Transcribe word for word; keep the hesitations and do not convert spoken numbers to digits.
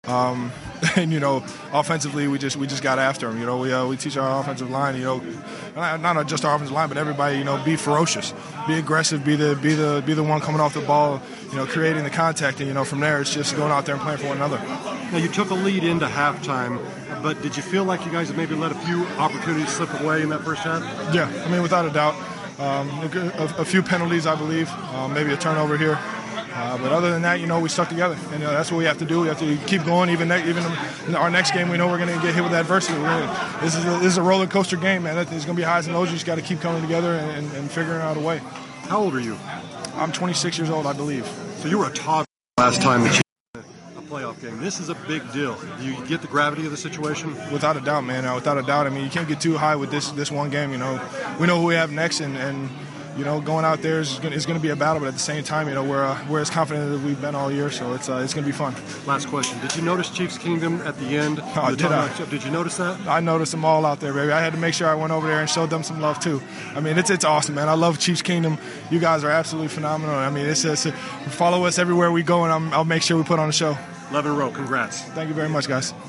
Um, and you know, offensively, we just we just got after them. You know, we uh, we teach our offensive line. You know, not, not just our offensive line, but everybody. You know, be ferocious, be aggressive, be the be the be the one coming off the ball. You know, creating the contact, and you know, from there it's just going out there and playing for one another. Now you took a lead into halftime, but did you feel like you guys had maybe let a few opportunities slip away in that first half? Yeah, I mean, without a doubt, um, a, a few penalties, I believe, um, maybe a turnover here. Uh, but other than that, you know, we stuck together, and uh, that's what we have to do. We have to keep going. Even ne- even in our next game, we know we're going to get hit with adversity. Gonna, this is a, this is a roller coaster game, man. There's going to be highs and lows. You just got to keep coming together and, and, and figuring out a way. How old are you? I'm twenty-six years old, I believe. So you were a toddler last time that you a playoff game. This is a big deal. Do you get the gravity of the situation? Without a doubt, man. Uh, without a doubt. I mean, you can't get too high with this this one game. You know, we know who we have next, and. and You know, going out there is going to be a battle, but at the same time, you know, we're uh, we're as confident as we've been all year, so it's uh, it's going to be fun. Last question: did you notice Chiefs Kingdom at the end? Oh, did I? Did you notice that? I noticed them all out there, baby. I had to make sure I went over there and showed them some love too. I mean, it's it's awesome, man. I love Chiefs Kingdom. You guys are absolutely phenomenal. I mean, it's, it's follow us everywhere we go, and I'm, I'll make sure we put on a show. Levin Rowe, congrats. Thank you very much, guys.